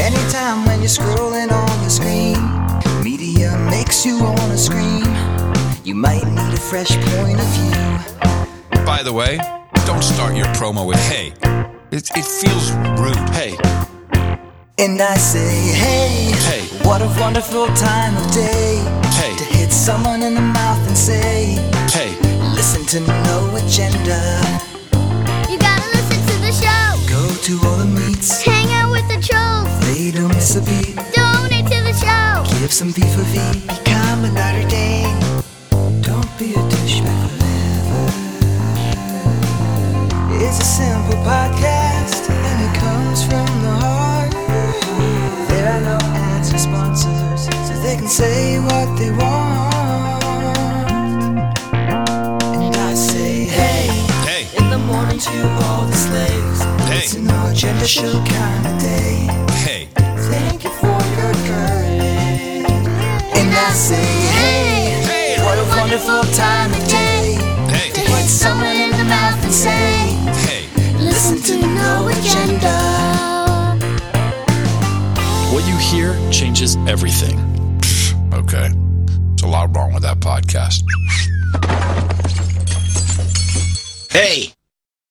Anytime when you're scrolling on the screen, media makes you wanna scream. You might need a fresh point of view. By the way, don't start your promo with hey. It feels rude. Hey. And I say, hey, Hey. what a wonderful time of day. Hey. To hit someone in the mouth and say, Hey. listen to No Agenda. You gotta listen to the show. Go to all the meets, Hang out with the trolls. they don't miss a beat. Donate to the show. Give some V for V, become a Notre Dame. Don't be a douchebag forever. It's a simple podcast, and it comes from the heart. There are no ads or sponsors, so they can say what they want. And I say, hey, Hey. in the morning to all the slaves. Hey. It's an agenda show kind of day. Hey. Thank you for your courage. And I say, hey, Hey. what a wonderful time of day. Hey. To hit someone in the mouth and say, Hey. Listen to No Agenda. What you hear changes everything. Okay. There's a lot wrong with that podcast. Hey,